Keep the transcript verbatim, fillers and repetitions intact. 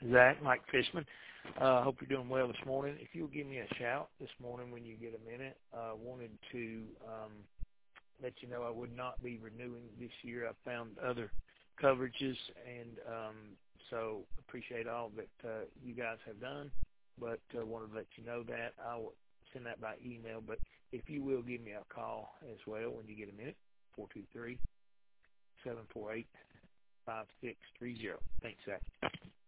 Zach, Mike Fishman. I uh, hope you're doing well this morning. If you'll give me a shout this morning when you get a minute, I uh, wanted to um, let you know I would not be renewing this year. I found other coverages, and um, so appreciate all that uh, you guys have done, but uh, wanted to let you know that. I will send that by email, but if you will give me a call as well when you get a minute, four two three, seven four eight, five six three zero. Thanks, Zach.